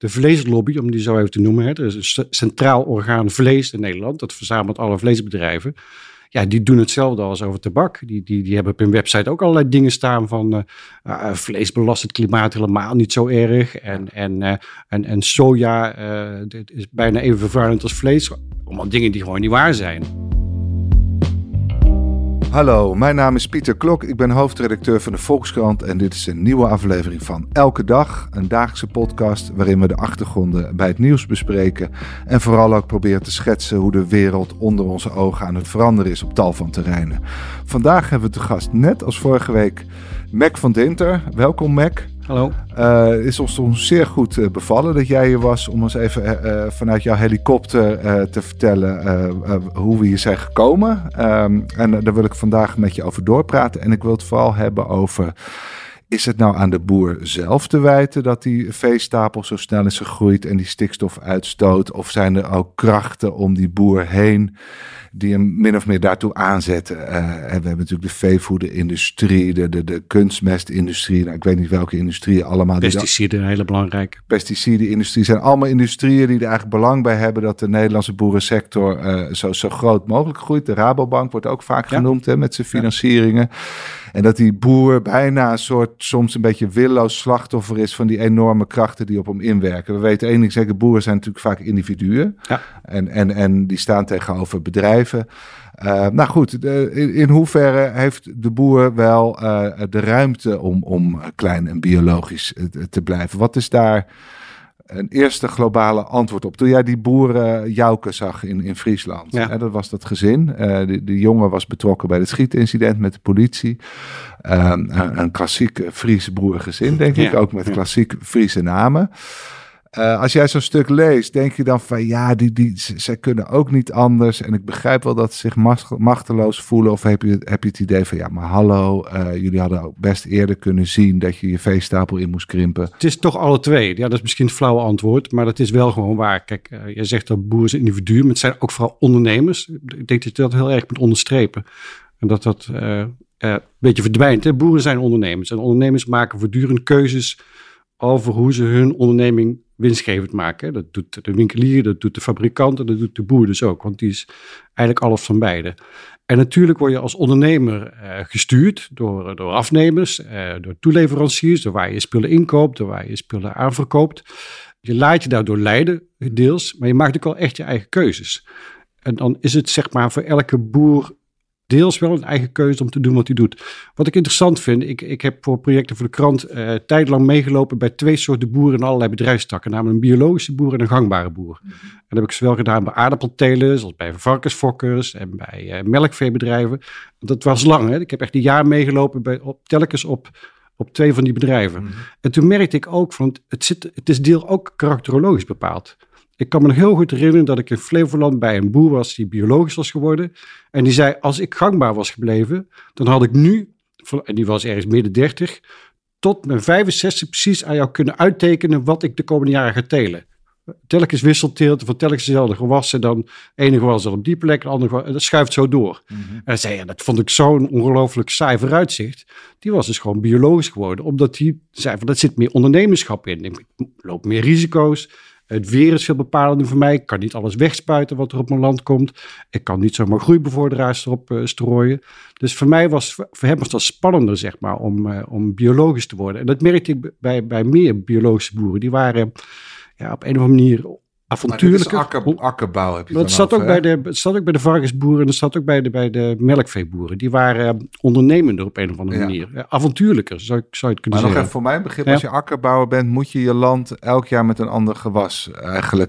de vleeslobby, om die zo even te noemen. Hè. Er is een centraal orgaan vlees in Nederland. Dat verzamelt alle vleesbedrijven. Ja, die doen hetzelfde als over tabak. Die hebben op hun website ook allerlei dingen staan van vlees belast het klimaat helemaal niet zo erg. En soja is bijna even vervuilend als vlees. Allemaal dingen die gewoon niet waar zijn. Hallo, mijn naam is Pieter Klok. Ik ben hoofdredacteur van de Volkskrant en dit is een nieuwe aflevering van Elke Dag. Een dagelijkse podcast waarin we de achtergronden bij het nieuws bespreken. En vooral ook proberen te schetsen hoe de wereld onder onze ogen aan het veranderen is op tal van terreinen. Vandaag hebben we te gast, net als vorige week, Mac van Dinter. Welkom Mac. Hallo. Het is ons zeer goed bevallen dat jij hier was om ons even vanuit jouw helikopter te vertellen hoe we hier zijn gekomen. En daar wil ik vandaag met je over doorpraten. En ik wil het vooral hebben over, is het nou aan de boer zelf te wijten dat die veestapel zo snel is gegroeid en die stikstof uitstoot? Of zijn er ook krachten om die boer heen die hem min of meer daartoe aanzetten? En we hebben natuurlijk de veevoederindustrie, de kunstmestindustrie. Nou, ik weet niet welke industrieën allemaal. Pesticiden, een hele belangrijke. Pesticidenindustrie zijn allemaal industrieën die er eigenlijk belang bij hebben dat de Nederlandse boerensector zo groot mogelijk groeit. De Rabobank wordt ook vaak genoemd met zijn financieringen. Ja. En dat die boer bijna een soort, soms een beetje willoos slachtoffer is van die enorme krachten die op hem inwerken. We weten één ding zeker, boeren zijn natuurlijk vaak individuen. Ja. En die staan tegenover bedrijven. Nou goed, in hoeverre heeft de boer wel de ruimte om klein en biologisch te blijven? Wat is daar een eerste globale antwoord op? Toen jij die boeren Jouke zag in Friesland, dat was dat gezin. Die jongen was betrokken bij het schietincident met de politie. Een klassiek Fries boerengezin, denk ik. Ook met klassiek Friese namen. Als jij zo'n stuk leest, denk je dan van zij kunnen ook niet anders. En ik begrijp wel dat ze zich machteloos voelen. Of heb je het idee van maar hallo, jullie hadden ook best eerder kunnen zien dat je veestapel in moest krimpen. Het is toch alle twee. Ja, dat is misschien het flauwe antwoord, maar dat is wel gewoon waar. Kijk, jij zegt dat boeren zijn individuen, maar het zijn ook vooral ondernemers. Ik denk dat je dat heel erg moet onderstrepen. En dat een beetje verdwijnt. Hè? Boeren zijn ondernemers. En ondernemers maken voortdurend keuzes over hoe ze hun onderneming winstgevend maken. Dat doet de winkelier, dat doet de fabrikant en dat doet de boer dus ook. Want die is eigenlijk alles van beide. En natuurlijk word je als ondernemer gestuurd door afnemers, door toeleveranciers, door waar je spullen inkoopt, door waar je spullen aanverkoopt. Je laat je daardoor leiden, deels, maar je maakt ook wel echt je eigen keuzes. En dan is het zeg maar voor elke boer deels wel een eigen keuze om te doen wat hij doet. Wat ik interessant vind, ik heb voor projecten voor de krant tijdlang meegelopen bij 2 soorten boeren in allerlei bedrijfstakken. Namelijk een biologische boer en een gangbare boer. En dat heb ik zowel gedaan bij aardappeltelers als bij varkensfokkers en bij melkveebedrijven. Dat was lang, hè? Ik heb echt een jaar meegelopen telkens op 2 van die bedrijven. En toen merkte ik ook van het is deel ook karakterologisch bepaald. Ik kan me nog heel goed herinneren dat ik in Flevoland bij een boer was die biologisch was geworden. En die zei, als ik gangbaar was gebleven, dan had ik nu, en die was ergens midden 30, tot mijn 65 precies aan jou kunnen uittekenen wat ik de komende jaren ga telen. Telkens wisselteelt, van telkens dezelfde gewassen, dan ene gewas dan op die plek, de andere gewas, dat schuift zo door. En hij zei, dat vond ik zo'n ongelooflijk saai vooruitzicht. Die was dus gewoon biologisch geworden, omdat hij zei, dat zit meer ondernemerschap in. Ik loop meer risico's. Het weer is veel bepalender voor mij. Ik kan niet alles wegspuiten wat er op mijn land komt. Ik kan niet zomaar groeibevorderaars erop strooien. Dus voor hem was dat spannender, zeg maar, om biologisch te worden. En dat merkte ik bij meer biologische boeren. Die waren op een of andere manier avontuurlijker. Maar dit is akkerbouw heb je het zat ook bij de varkensboeren en het zat ook bij de melkveeboeren. Die waren ondernemender op een of andere manier. Ja, avontuurlijker, zou je het kunnen zeggen. Maar nog even voor mijn begrip, als je akkerbouwer bent, moet je je land elk jaar met een ander gewas eigenlijk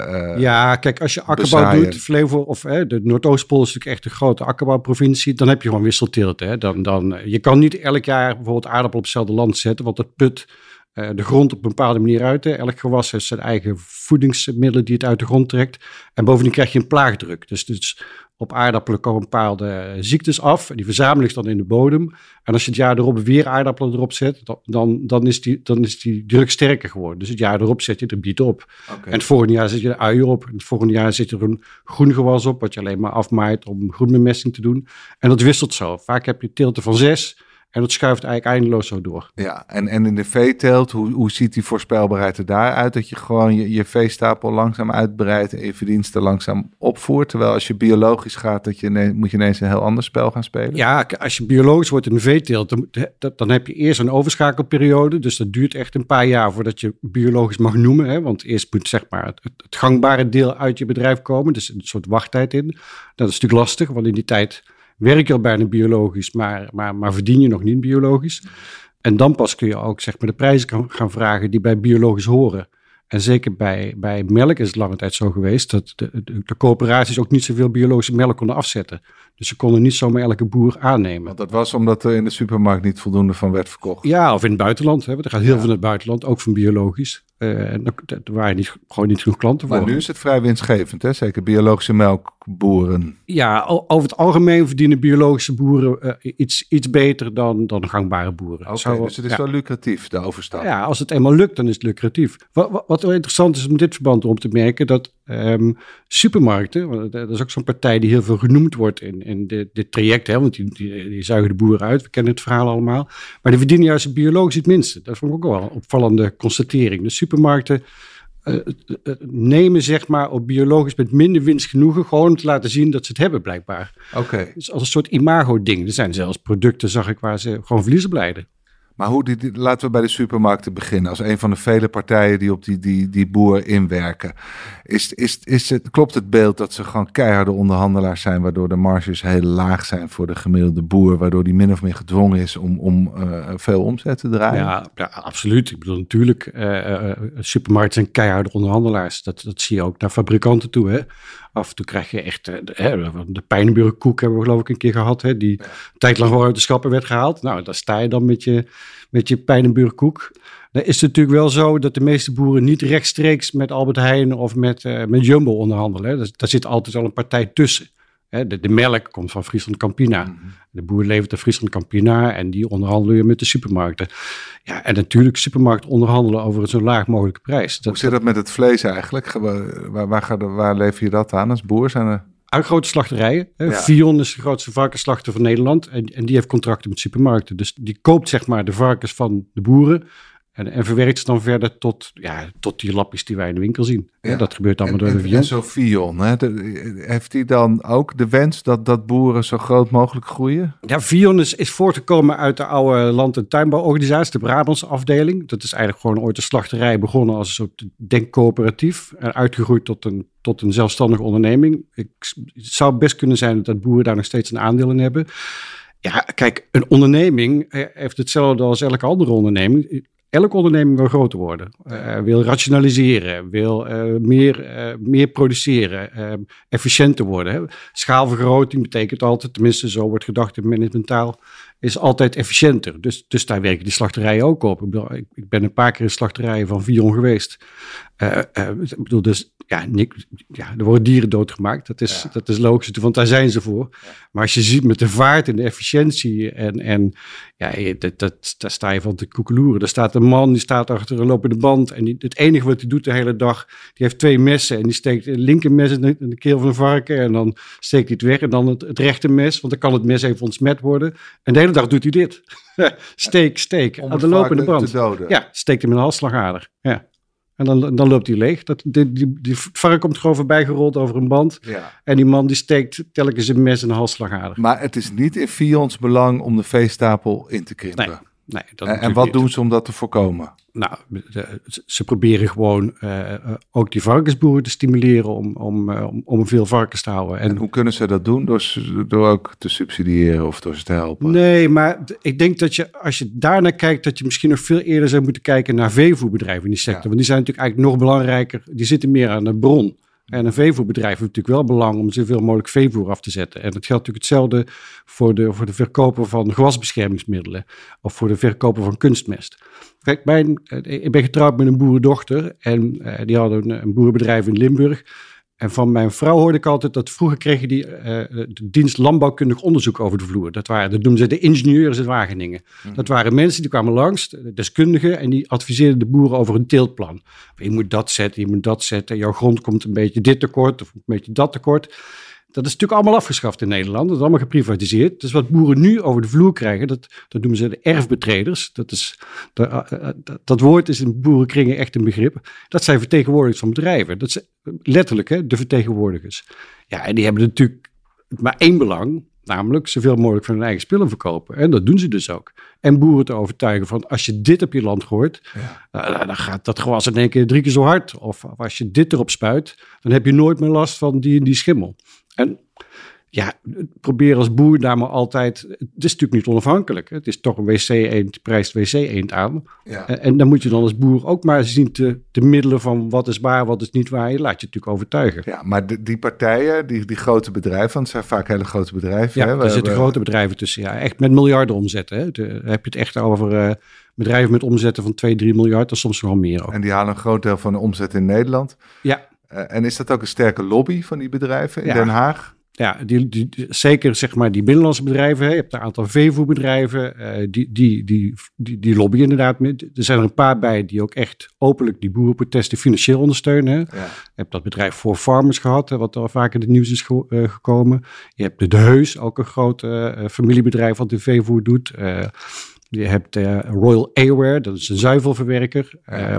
kijk, als je akkerbouw doet, Flevo of de Noordoostpool is natuurlijk echt een grote akkerbouwprovincie, dan heb je gewoon wisselteelt. Hè. Je kan niet elk jaar bijvoorbeeld aardappel op hetzelfde land zetten, want het put de grond op een bepaalde manier uit. Hè. Elk gewas heeft zijn eigen voedingsmiddelen die het uit de grond trekt. En bovendien krijg je een plaagdruk. Dus op aardappelen komen bepaalde ziektes af. En die verzamelen zich dan in de bodem. En als je het jaar erop weer aardappelen erop zet, dan is die druk sterker geworden. Dus het jaar erop zet je er biet op. Okay. En het volgende jaar zet je er uien op. En het volgende jaar zet je er een groen gewas op, wat je alleen maar afmaait om groenbemesting te doen. En dat wisselt zo. Vaak heb je teelten van 6. En dat schuift eigenlijk eindeloos zo door. Ja, en in de veeteelt, hoe ziet die voorspelbaarheid er daaruit? Dat je gewoon je veestapel langzaam uitbreidt en je verdiensten langzaam opvoert. Terwijl als je biologisch gaat, moet je ineens een heel ander spel gaan spelen. Ja, als je biologisch wordt in de veeteelt, dan heb je eerst een overschakelperiode. Dus dat duurt echt een paar jaar voordat je biologisch mag noemen. Hè? Want eerst moet zeg maar het gangbare deel uit je bedrijf komen. Dus een soort wachttijd in. Dat is natuurlijk lastig, want in die tijd werk je al bijna biologisch, maar verdien je nog niet biologisch. En dan pas kun je ook zeg maar de prijzen gaan vragen die bij biologisch horen. En zeker bij melk is het lange tijd zo geweest dat de coöperaties ook niet zoveel biologische melk konden afzetten. Dus ze konden niet zomaar elke boer aannemen. Want dat was omdat er in de supermarkt niet voldoende van werd verkocht. Ja, of in het buitenland. Hè, want er gaat heel veel in het buitenland, ook van biologisch. En er waren gewoon niet genoeg klanten voor. Maar nu is het vrij winstgevend, hè? Zeker biologische melkboeren. Ja, over het algemeen verdienen biologische boeren iets beter dan gangbare boeren. Oké, dus het is wel lucratief, de overstap. Ja, als het eenmaal lukt, dan is het lucratief. Wat wel interessant is om dit verband om te merken, dat supermarkten, dat is ook zo'n partij die heel veel genoemd wordt in dit traject, hè, want die zuigen de boeren uit, we kennen het verhaal allemaal, maar die verdienen juist biologisch het minste. Dat vond ik ook wel een opvallende constatering. De supermarkten nemen zeg maar op biologisch met minder winst genoegen, gewoon om te laten zien dat ze het hebben blijkbaar. Oké. Dus als een soort imago-ding. Er zijn zelfs producten, zag ik, waar ze gewoon verliezen blijden. Maar laten we bij de supermarkten beginnen. Als een van de vele partijen die op die boer inwerken. Klopt het beeld dat ze gewoon keiharde onderhandelaars zijn, waardoor de marges heel laag zijn voor de gemiddelde boer, waardoor die min of meer gedwongen is om veel omzet te draaien? Ja, absoluut. Ik bedoel natuurlijk, supermarkten zijn keiharde onderhandelaars. Dat zie je ook naar fabrikanten toe, hè. Af en toe krijg je echt, de Pijnenburger koek hebben we geloof ik een keer gehad, hè, die een tijd lang gewoon uit de schappen werd gehaald. Nou, daar sta je dan met je Pijnenburger koek. Dan is het natuurlijk wel zo dat de meeste boeren niet rechtstreeks met Albert Heijn of met Jumbo onderhandelen. Hè. Daar zit altijd al een partij tussen. Hè. De melk komt van Friesland Campina. Mm-hmm. De boer levert de Friesland Campina en die onderhandelen je met de supermarkten. Ja, en natuurlijk supermarkt onderhandelen over een zo laag mogelijke prijs. Hoe zit dat met het vlees eigenlijk? Waar lever je dat aan als boer? Zijn er... Uit grote slachterijen. Ja. Vion is de grootste varkensslachter van Nederland. En die heeft contracten met supermarkten. Dus die koopt zeg maar de varkens van de boeren. En verwerkt ze dan verder tot die lapjes die wij in de winkel zien. Ja. Dat gebeurt allemaal door de Vion. En zo Vion, heeft hij dan ook de wens dat boeren zo groot mogelijk groeien? Ja, Vion is voortgekomen uit de oude land- en tuinbouworganisatie, de Brabantse afdeling. Dat is eigenlijk gewoon ooit een slachterij begonnen als een soort denkcoöperatief. En uitgegroeid tot een zelfstandige onderneming. Het zou best kunnen zijn dat boeren daar nog steeds een aandeel in hebben. Ja, kijk, een onderneming heeft hetzelfde als elke andere onderneming. Elke onderneming wil groter worden, wil rationaliseren, wil meer produceren, efficiënter worden. Hè. Schaalvergroting betekent altijd, tenminste zo wordt gedacht in managementtaal, is altijd efficiënter. Dus daar werken die slachterijen ook op. Ik ben een paar keer in slachterijen van Vion geweest. Ik bedoel, dus er worden dieren doodgemaakt. Dat is logisch, want daar zijn ze voor. Ja. Maar als je ziet met de vaart en de efficiëntie daar sta je van te koekeloeren. Daar staat een man, die staat achter een lopende band en het enige wat hij doet de hele dag, die heeft 2 messen en die steekt een linker mes in de keel van een varken en dan steekt hij het weg en dan het rechter mes, want dan kan het mes even ontsmet worden. En de hele dag doet hij dit. steek, aan de lopende band. Ja, steekt hem in de halsslagader. Ja. En dan loopt hij leeg. Die varken komt gewoon voorbij gerold over een band. Ja. En die man die steekt telkens een mes in de halsslagader. Maar het is niet in Vions belang om de veestapel in te krimpen. Nee, en wat doen ze om dat te voorkomen? Nou, ze proberen gewoon ook die varkensboeren te stimuleren om veel varkens te houden. En hoe kunnen ze dat doen? Door ook te subsidiëren of door ze te helpen? Nee, maar ik denk dat als je daarnaar kijkt, dat je misschien nog veel eerder zou moeten kijken naar veevoerbedrijven in die sector. Ja. Want die zijn natuurlijk eigenlijk nog belangrijker. Die zitten meer aan de bron. En een veevoerbedrijf heeft natuurlijk wel belang om zoveel mogelijk veevoer af te zetten. En dat geldt natuurlijk hetzelfde voor de verkoper van gewasbeschermingsmiddelen of voor de verkoper van kunstmest. Kijk, ik ben getrouwd met een boerendochter en die hadden een boerenbedrijf in Limburg. En van mijn vrouw hoorde ik altijd dat vroeger kregen die de dienst landbouwkundig onderzoek over de vloer. Dat noemden ze de ingenieurs in Wageningen. Mm-hmm. Dat waren mensen die kwamen langs, de deskundigen, en die adviseerden de boeren over een teeltplan. Je moet dat zetten, je moet dat zetten. Jouw grond komt een beetje dit tekort of een beetje dat tekort. dat is natuurlijk allemaal afgeschaft in Nederland. Dat is allemaal geprivatiseerd. Dus wat boeren nu over de vloer krijgen, dat noemen ze de erfbetreders. Dat woord is in boerenkringen echt een begrip. Dat zijn vertegenwoordigers van bedrijven. Dat zijn letterlijk de vertegenwoordigers. Ja, en die hebben natuurlijk maar één belang, namelijk zoveel mogelijk van hun eigen spullen verkopen. En dat doen ze dus ook. En boeren te overtuigen van, als je dit op je land gooit, dan gaat dat gewas in één keer 3 keer zo hard. Of als je dit erop spuit, dan heb je nooit meer last van die schimmel. En ja, probeer als boer daar maar altijd, het is natuurlijk niet onafhankelijk. Het is toch een wc-eend, prijst wc-eend aan. Ja. En dan moet je dan als boer ook maar zien te middelen van wat is waar, wat is niet waar. Je laat je natuurlijk overtuigen. Ja, maar die partijen, die grote bedrijven, want het zijn vaak hele grote bedrijven. Ja, er zitten grote bedrijven tussen. Ja, echt met miljarden omzetten. Hè. Dan heb je het echt over bedrijven met omzetten van 2-3 miljard en soms nog wel meer ook. En die halen een groot deel van de omzet in Nederland. Ja. En is dat ook een sterke lobby van die bedrijven in Den Haag? Ja, zeker zeg maar die binnenlandse bedrijven. Je hebt een aantal veevoerbedrijven. Die lobbyen inderdaad. Er zijn er een paar bij die ook echt openlijk die boerenprotesten financieel ondersteunen. Hè. Ja. Je hebt dat bedrijf For Farmers gehad, wat al vaker in het nieuws is gekomen. Je hebt de Heus, ook een groot familiebedrijf wat de veevoer doet. Je hebt Royal Aware, dat is een zuivelverwerker.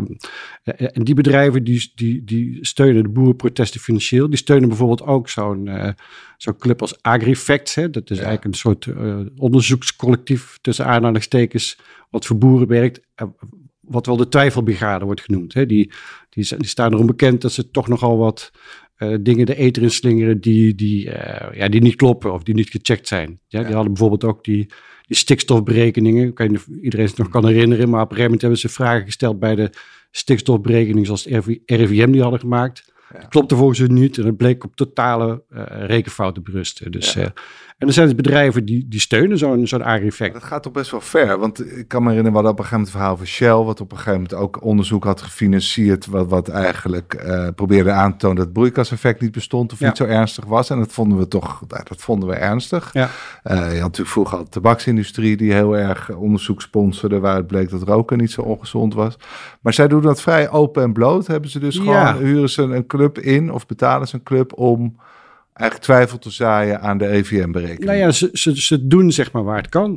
En die bedrijven die steunen de boerenprotesten financieel. Die steunen bijvoorbeeld ook zo'n club als AgriFacts. Hè. Dat is eigenlijk een soort onderzoekscollectief tussen aanhalingstekens wat voor boeren werkt. Wat wel de twijfelbrigade wordt genoemd. Hè. Die staan erom bekend dat ze toch nogal wat dingen de eter in slingeren die niet kloppen of die niet gecheckt zijn. Ja, die hadden bijvoorbeeld ook die stikstofberekeningen. Ik weet niet of iedereen zich nog kan herinneren, maar op een gegeven moment hebben ze vragen gesteld bij de stikstofberekeningen zoals het RIVM die hadden gemaakt. Ja. Dat klopte volgens hun niet en het bleek op totale rekenfouten berusten. Dus, en er zijn dus bedrijven die steunen zo'n AgriFact. Dat gaat toch best wel ver, want ik kan me herinneren, we hadden op een gegeven moment het verhaal van Shell, wat op een gegeven moment ook onderzoek had gefinancierd, wat eigenlijk probeerde aan te tonen dat het broeikaseffect niet bestond of niet zo ernstig was. En dat vonden we ernstig. Ja. Je had natuurlijk vroeger al de tabaksindustrie die heel erg onderzoek sponsorde, waar het bleek dat roken niet zo ongezond was. Maar zij doen dat vrij open en bloot. Hebben ze dus gewoon, huren ze een club in of betalen ze een club om eigenlijk twijfel te zaaien aan de EVM-berekening. Nou ja, ze doen zeg maar waar het kan.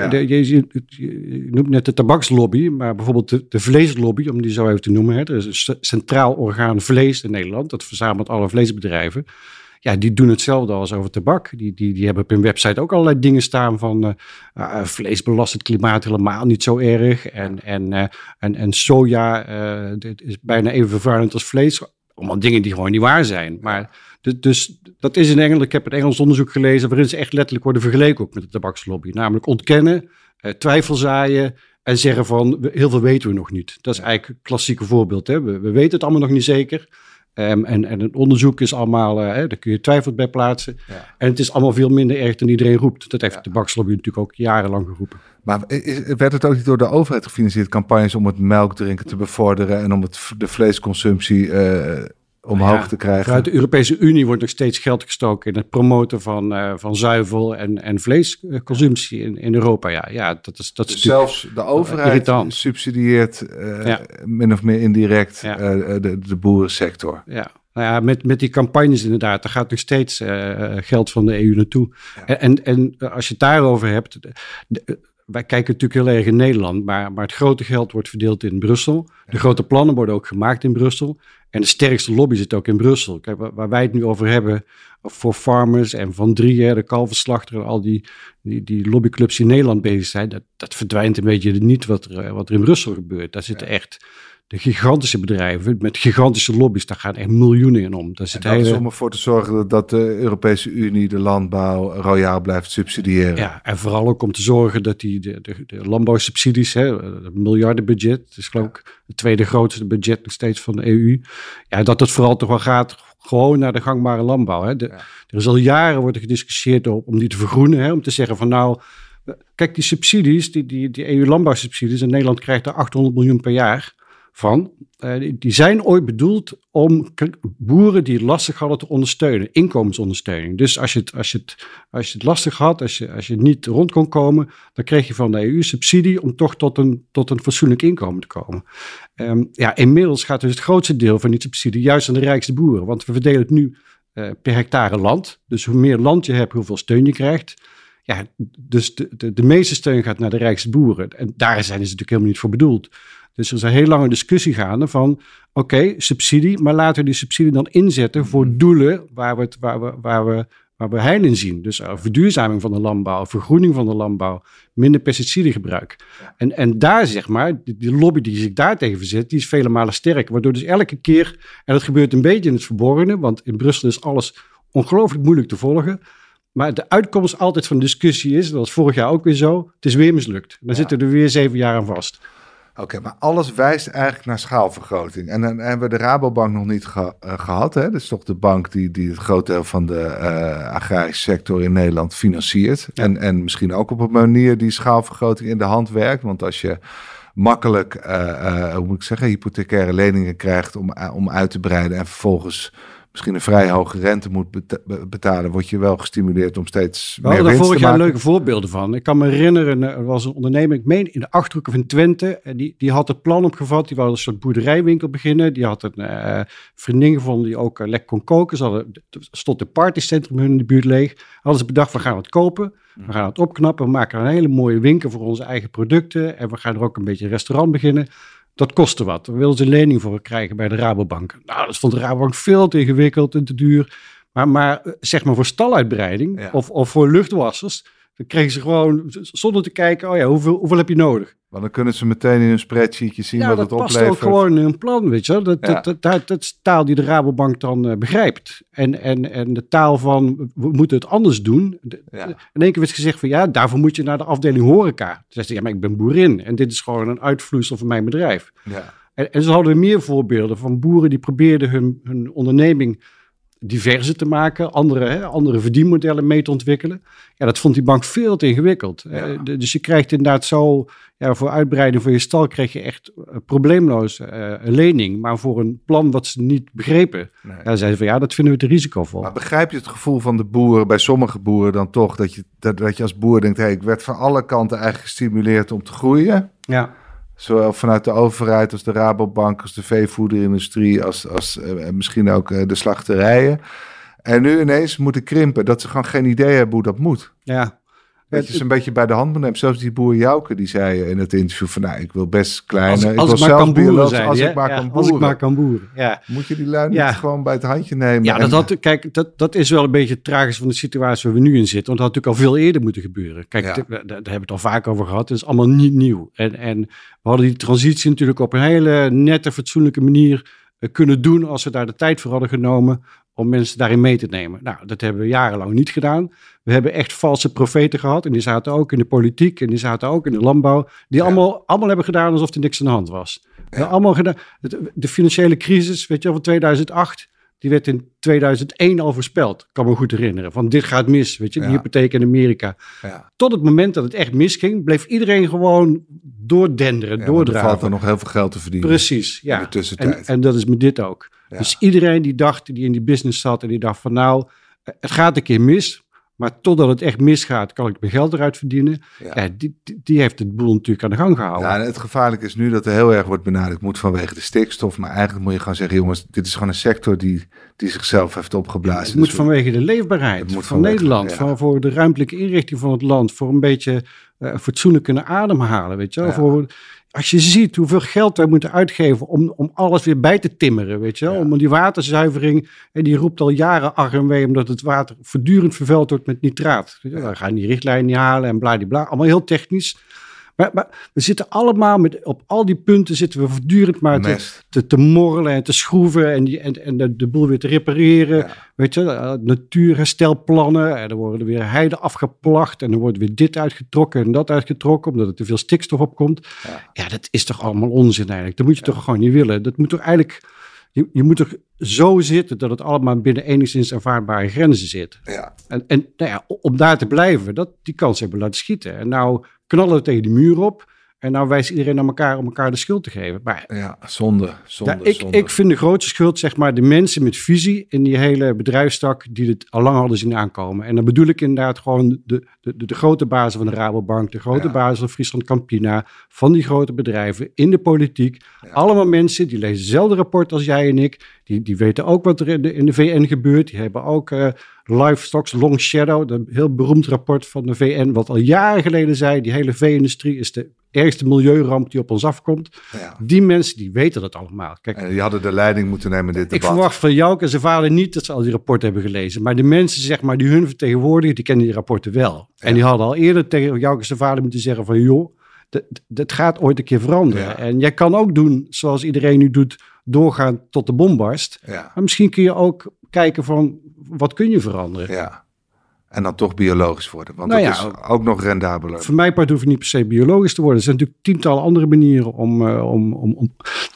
Je noemt net de tabakslobby, maar bijvoorbeeld de vleeslobby, om die zo even te noemen. Er is een centraal orgaan vlees in Nederland, dat verzamelt alle vleesbedrijven. Ja, die doen hetzelfde als over tabak. Die hebben op hun website ook allerlei dingen staan van vlees belast het klimaat helemaal niet zo erg. En soja is bijna even vervuilend als vlees. Allemaal dingen die gewoon niet waar zijn. Maar dus dat is in Engeland. Ik heb een Engels onderzoek gelezen waarin ze echt letterlijk worden vergeleken ook met de tabakslobby. Namelijk ontkennen, twijfel zaaien en zeggen van heel veel weten we nog niet. Dat is eigenlijk een klassieke voorbeeld. Hè? We weten het allemaal nog niet zeker. En het onderzoek is allemaal, daar kun je twijfel bij plaatsen. Ja. En het is allemaal veel minder erg dan iedereen roept. Dat heeft de tabakslobby natuurlijk ook jarenlang geroepen. Maar werd het ook niet door de overheid gefinancierd, campagnes om het melkdrinken te bevorderen en om de vleesconsumptie omhoog te krijgen? Vanuit de Europese Unie wordt nog steeds geld gestoken in het promoten van zuivel en vleesconsumptie in Europa. Ja, dat is dus zelfs de overheid subsidieert min of meer indirect de boerensector. Ja. Nou ja, met die campagnes inderdaad, daar gaat nog steeds geld van de EU naartoe. Ja. En als je het daarover hebt, wij kijken natuurlijk heel erg in Nederland, maar het grote geld wordt verdeeld in Brussel. De grote plannen worden ook gemaakt in Brussel. En de sterkste lobby zit ook in Brussel. Kijk, waar wij het nu over hebben, For Farmers en Van Drieën, de kalverslachter, al die lobbyclubs die in Nederland bezig zijn, dat verdwijnt een beetje niet wat er in Brussel gebeurt. Daar zitten echt de gigantische bedrijven met gigantische lobby's, daar gaan echt miljoenen in om. Dat is om ervoor te zorgen dat de Europese Unie de landbouw royaal blijft subsidiëren. Ja, en vooral ook om te zorgen dat de landbouwsubsidies, het miljardenbudget, het is geloof ik het tweede grootste budget nog steeds van de EU, dat het vooral toch wel gaat gewoon naar de gangbare landbouw. Hè. Er is al jaren wordt er gediscussieerd om die te vergroenen, om te zeggen van nou, kijk die subsidies, die EU-landbouwsubsidies, en Nederland krijgt er 800 miljoen per jaar van. Die zijn ooit bedoeld om boeren die het lastig hadden te ondersteunen. Inkomensondersteuning. Dus als je het lastig had, als je niet rond kon komen, dan kreeg je van de EU subsidie om toch tot een fatsoenlijk inkomen te komen. Inmiddels gaat dus het grootste deel van die subsidie juist aan de rijkste boeren. Want we verdelen het nu per hectare land. Dus hoe meer land je hebt, hoeveel steun je krijgt. Ja, dus de meeste steun gaat naar de rijkste boeren. En daar zijn ze natuurlijk helemaal niet voor bedoeld. Dus er is een heel lange discussie gaande van... Oké, subsidie, maar laten we die subsidie dan inzetten voor doelen waar we heil in zien. Dus verduurzaming van de landbouw, vergroening van de landbouw, minder pesticidengebruik. En daar zeg maar, die lobby die zich daartegen verzet, die is vele malen sterk. Waardoor dus elke keer, en dat gebeurt een beetje in het verborgene, want in Brussel is alles ongelooflijk moeilijk te volgen. Maar de uitkomst altijd van de discussie is, dat was vorig jaar ook weer zo, het is weer mislukt. Dan zitten we er weer 7 jaar aan vast. Oké, maar alles wijst eigenlijk naar schaalvergroting. En dan hebben we de Rabobank nog niet gehad. Hè? Dat is toch de bank die het groot deel van de agrarische sector in Nederland financiert. Ja. En misschien ook op een manier die schaalvergroting in de hand werkt. Want als je makkelijk, hoe moet ik zeggen, hypothecaire leningen krijgt om uit te breiden en vervolgens misschien een vrij hoge rente moet betalen, word je wel gestimuleerd om steeds meer winst te maken. We hadden vorig jaar leuke voorbeelden van. Ik kan me herinneren, er was een ondernemer, ik meen in de Achterhoek of in Twente, die had het plan opgevat, die wou een soort boerderijwinkel beginnen, die had een vriendin gevonden die ook lekker kon koken. Stond een partycentrum in de buurt leeg. Hadden ze bedacht, we gaan het kopen, we gaan het opknappen, we maken een hele mooie winkel voor onze eigen producten en we gaan er ook een beetje een restaurant beginnen. Dat kostte wat. We wilden ze een lening voor krijgen bij de Rabobank. Nou, dat vond de Rabobank veel te ingewikkeld en te duur. Maar zeg maar voor staluitbreiding of voor luchtwassers, dan kregen ze gewoon zonder te kijken, oh ja, hoeveel heb je nodig? Want dan kunnen ze meteen in een spreadsheetje zien wat het oplevert. Ja, dat past ook gewoon in hun plan, weet je. Dat is taal die de Rabobank dan begrijpt. En de taal van, we moeten het anders doen. In één keer werd gezegd van, ja, daarvoor moet je naar de afdeling horeca. Toen zei ze, ja, maar ik ben boerin. En dit is gewoon een uitvloeisel van mijn bedrijf. Ja. En zo hadden we meer voorbeelden van boeren die probeerden hun onderneming diverser te maken, andere verdienmodellen mee te ontwikkelen. Ja, dat vond die bank veel te ingewikkeld. Ja. Dus je krijgt inderdaad zo, voor uitbreiding van je stal kreeg je echt probleemloos een lening. Maar voor een plan wat ze niet begrepen, zeiden ze van dat vinden we te risicovol. Maar begrijp je het gevoel van de boeren, bij sommige boeren dan toch, dat je als boer denkt, ik werd van alle kanten eigenlijk gestimuleerd om te groeien. Ja. Zowel vanuit de overheid als de Rabobank, als de veevoederindustrie, als misschien ook de slachterijen. En nu ineens moeten krimpen, dat ze gewoon geen idee hebben hoe dat moet. Ja. Dat je ze een beetje bij de hand neemt. Zelfs die boer Jouke, die zei in het interview van, ik wil best kleiner. Als ik maar kan boeren. Ja. Moet je die lui niet gewoon bij het handje nemen? Ja, dat is wel een beetje het tragische van de situatie waar we nu in zitten. Want dat had natuurlijk al veel eerder moeten gebeuren. Kijk, daar hebben we het al vaak over gehad. Het is allemaal niet nieuw. En we hadden die transitie natuurlijk op een hele nette, fatsoenlijke manier kunnen doen als we daar de tijd voor hadden genomen om mensen daarin mee te nemen. Nou, dat hebben we jarenlang niet gedaan. We hebben echt valse profeten gehad. En die zaten ook in de politiek. En die zaten ook in de landbouw. Die allemaal hebben gedaan alsof er niks aan de hand was. Ja. Allemaal gedaan. De financiële crisis, weet je wel, van 2008... die werd in 2001 al voorspeld. Ik kan me goed herinneren. Van dit gaat mis, weet je. De hypotheek in Amerika. Ja. Tot het moment dat het echt misging... bleef iedereen gewoon doordenderen, doordraven. Er valt er nog heel veel geld te verdienen. Precies, ja. In de tussentijd. En dat is met dit ook. Ja. Dus iedereen die in die business zat en die dacht van het gaat een keer mis, maar totdat het echt misgaat, kan ik mijn geld eruit verdienen. Ja. Die heeft het boel natuurlijk aan de gang gehouden. Ja, en het gevaarlijke is nu dat er heel erg wordt benadrukt, moet vanwege de stikstof, maar eigenlijk moet je gewoon zeggen, jongens, dit is gewoon een sector die zichzelf heeft opgeblazen. Het moet vanwege de leefbaarheid van Nederland, voor de ruimtelijke inrichting van het land, voor een beetje fatsoenlijk kunnen ademhalen, weet je wel. Als je ziet hoeveel geld wij moeten uitgeven om alles weer bij te timmeren, weet je wel. Om die waterzuivering, en die roept al jaren ach en wee, omdat het water voortdurend vervuild wordt met nitraat. We gaan die richtlijn niet halen en bladibla, allemaal heel technisch. Maar we zitten allemaal op al die punten zitten we voortdurend maar te morrelen en te schroeven en de boel weer te repareren. Ja. Weet je, natuurherstelplannen. En dan worden weer heiden afgeplacht en dan wordt weer dit uitgetrokken en dat uitgetrokken, omdat er te veel stikstof opkomt. Ja, dat is toch allemaal onzin eigenlijk. Dat moet je toch gewoon niet willen. Dat moet toch eigenlijk... Je moet er zo zitten dat het allemaal binnen enigszins aanvaardbare grenzen zit. Ja. En om daar te blijven, die kans hebben we laten schieten. En nou knallen we tegen die muur op. En nou wijst iedereen naar elkaar om elkaar de schuld te geven. Maar ja, zonde. Ik vind de grootste schuld, zeg maar, de mensen met visie in die hele bedrijfstak die het al lang hadden zien aankomen. En dan bedoel ik inderdaad gewoon de grote bazen van de Rabobank, de grote bazen van Friesland Campina, van die grote bedrijven in de politiek. Ja. Allemaal mensen die lezen hetzelfde rapport als jij en ik. Die weten ook wat er in de VN gebeurt. Die hebben ook Livestock's Long Shadow, een heel beroemd rapport van de VN, wat al jaren geleden zei, die hele vee-industrie is de ergste milieuramp die op ons afkomt. Ja. Die mensen, die weten dat allemaal. Kijk, en die hadden de leiding moeten nemen in dit debat. Ik verwacht van Jouke en zijn vader niet dat ze al die rapporten hebben gelezen. Maar de mensen, zeg maar, die hun vertegenwoordigen, die kennen die rapporten wel. Ja. En die hadden al eerder tegen Jouke en zijn vader moeten zeggen van, joh, dat gaat ooit een keer veranderen. Ja. En jij kan ook doen, zoals iedereen nu doet, doorgaan tot de bom barst. Ja. Maar misschien kun je ook kijken van, wat kun je veranderen? Ja. En dan toch biologisch worden. Want dat is ook nog rendabeler. Voor mijn part hoeft het niet per se biologisch te worden. Er zijn natuurlijk tientallen andere manieren om...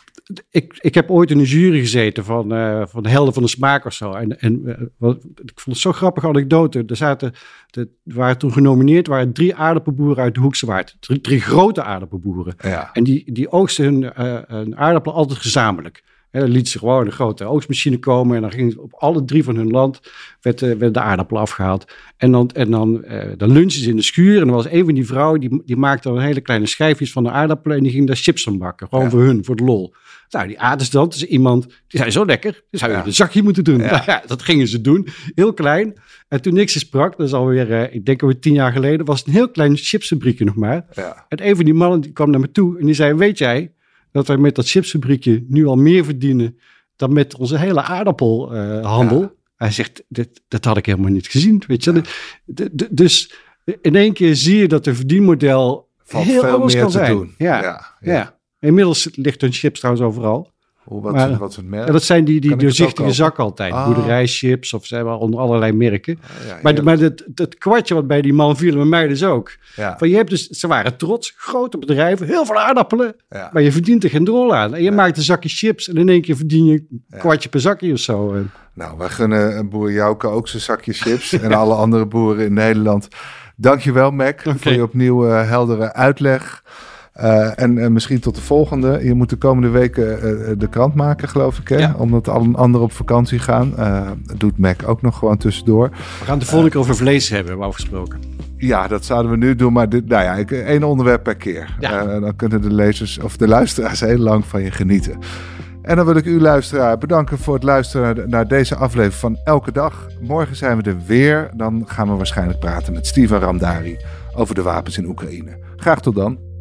Ik heb ooit in een jury gezeten van de Helden van de Smaak of zo. En ik vond het zo'n grappige anekdote. Er waren toen genomineerd 3 aardappelboeren uit de Hoekse Waard. 3 grote aardappelboeren. Ja. En die oogsten hun aardappelen altijd gezamenlijk. En dan liet ze gewoon een grote oogstmachine komen. En dan ging op alle 3 van hun land werd de aardappel afgehaald. En dan lunchten ze in de schuur. En er was een van die vrouwen, die maakte dan hele kleine schijfjes van de aardappelen. En die ging daar chips van bakken. Gewoon voor de lol. Nou, die aten ze dan. Dus iemand, die zei zo lekker. Dus zou je een zakje moeten doen. Ja. Nou ja, dat gingen ze doen. Heel klein. En toen ik ze sprak, dat is alweer, ik denk alweer 10 jaar geleden, was het een heel klein chipsfabriekje nog maar. Ja. En een van die mannen die kwam naar me toe en die zei, weet jij dat wij met dat chipsfabriekje nu al meer verdienen dan met onze hele aardappelhandel? Ja. Hij zegt, dat had ik helemaal niet gezien. Weet je? Ja. Dus in één keer zie je dat een verdienmodel valt heel veel anders meer kan te zijn. doen. Ja. Inmiddels ligt hun chips trouwens overal. Wat is het merk? Ja, dat zijn die doorzichtige zak altijd. Boerderijchips of ze hebben onder allerlei merken. Maar dat kwartje wat bij die man viel, bij mij dus ook. Ja. Van, je hebt dus, ze waren trots, grote bedrijven, heel veel aardappelen. Ja. Maar je verdient er geen drol aan. En je maakt een zakje chips en in één keer verdien je een kwartje per zakje of zo. Nou, wij gunnen boer Jouke ook zijn zakje chips. En alle andere boeren in Nederland. Dankjewel, Mac, voor je opnieuw heldere uitleg. En misschien tot de volgende. Je moet de komende weken de krant maken, geloof ik. Hè? Ja. Omdat alle anderen op vakantie gaan. Dat doet Mac ook nog gewoon tussendoor. We gaan de volgende keer over vlees hebben, we afgesproken. Ja, dat zouden we nu doen. Maar één onderwerp per keer. Ja. Dan kunnen de lezers of de luisteraars heel lang van je genieten. En dan wil ik u luisteraar bedanken voor het luisteren naar deze aflevering van Elke Dag. Morgen zijn we er weer. Dan gaan we waarschijnlijk praten met Steven Ramdari over de wapens in Oekraïne. Graag tot dan.